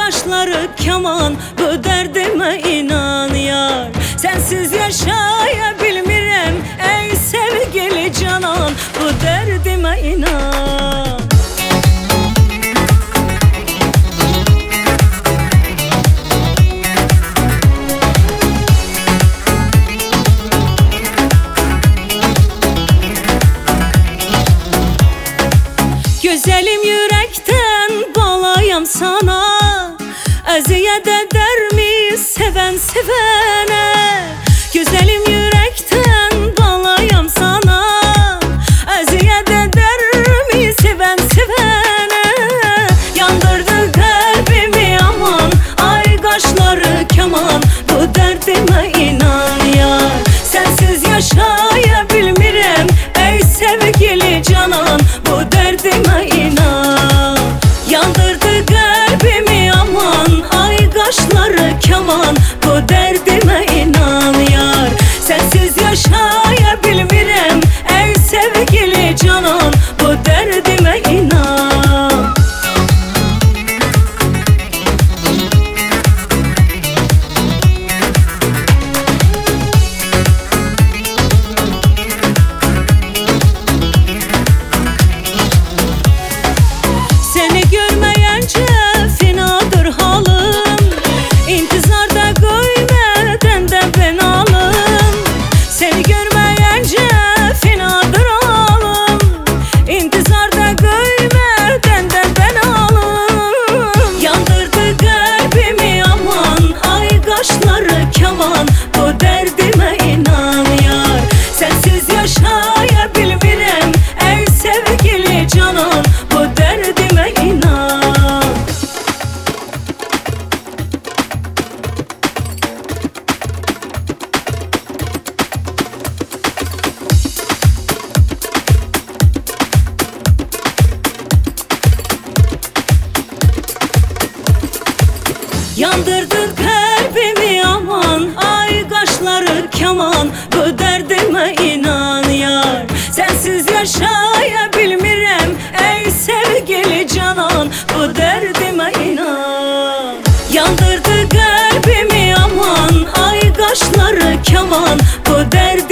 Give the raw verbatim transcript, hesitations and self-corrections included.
qaşları kaman, bu dərdimə inan yar. Sensiz yaşaya bilmirəm ey sevgili canan, bu dərdimə inan. Güzelim yürekten balayam sana, əziyyət edermi seven sevene? Güzelim yürekten balayam sana, əziyyət edermi seven sevene? Yandırdı kalbimi aman, ay qaşları kaman, bu dərdimə inan yar. Sensiz yaşaya bilmirəm ey sevgili canan, bu dərdimə inan. Yandırdı kalbimi aman, ay qaşları kaman, bu dərdimə inan yar. Sensiz yaşaya bilmirəm ey sevgili canan, bu dərdimə inan. Seni görmeyince finadır halım, İntizarda koymadan da ben alım. Seni görmeyince finadır halım, İntizarda koymadan da ben alım. Yandırdı kalbimi aman, ay qaşları kaman, bu dərdimə inan yar. Sensiz yaşaya bilmirəm ey sevgili canan, bu dərdimə inan. Yandırdın kalbimi aman, ay qaşları kaman, bu dərdimə inan yar. Sensiz yaşaya bilmirəm ey sevgili canan, bu dərdimə inan. Yandırdı kalbimi aman, ay qaşları kaman, bu derd